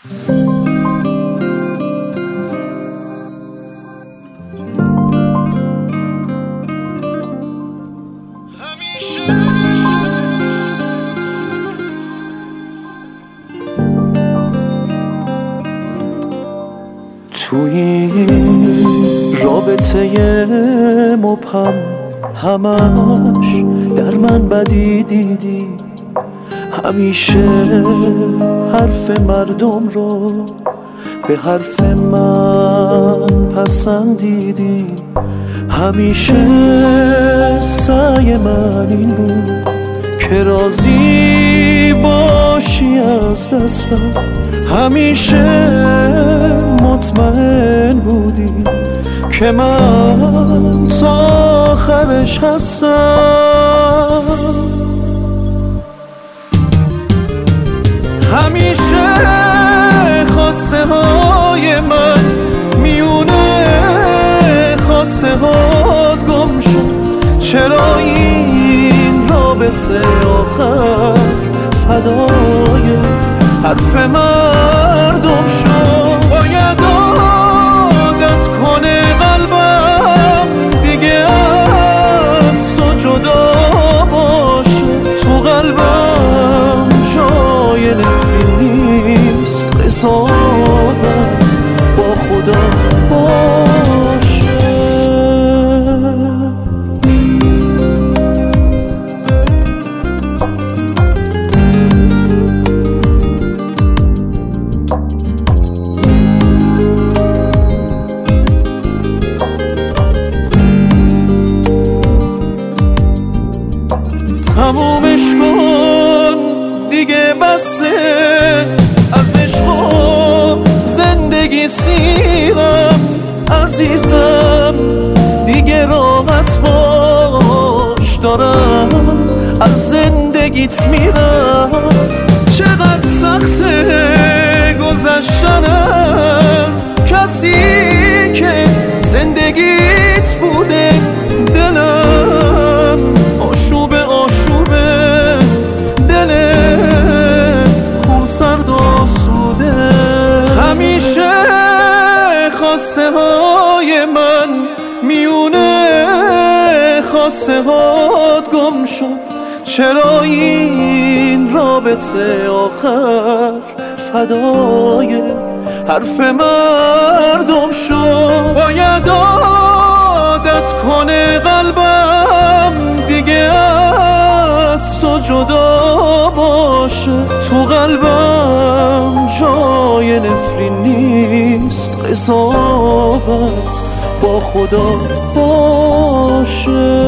توی این رابطه مبهم همش در من بدی دیدی، همیشه حرف مردم رو به حرف من پسندیدی، همیشه سعی من این بود که راضی باشی از دستم، همیشه مطمئن بودی که من تا آخرش هستم، همیشه خواسته های من میونه خواسته هات گم شد، چرا این رابطه آخر فدای حرف مردم شد؟ باید عادت کنه قلبم دیگه از تو جدا باشه، تو قلبم جای نفرین نیست، قضاوت با خدا باشه. تمومش کن دیگه بسه، از عشق و زندگی سیرم عزیزم، دیگه راحت باش دارم از زندگیت میرم، چقدر سخته گذشتن از کسی که زندگیت بوده، دلم آشوبه دلت خون سرد آسوده، همیشه خواسته های من میونه خواسته هات گم شد، چرا این رابطه آخر فدای حرف مردم شد؟ باید عادت کنه قلبم دیگه از تو جدا باشه، تو قلبم جای نفرین نیست، قضاوت با خدا باشه.